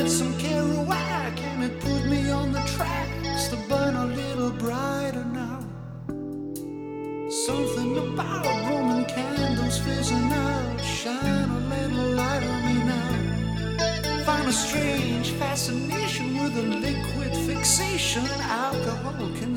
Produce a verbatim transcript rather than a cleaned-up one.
lit some Kerouac and it put me on the tracks to burn a little brighter now. Something about Roman candles fizzing out, shine a little light on me now. Find a strange fascination with a liquid fixation. Alcohol can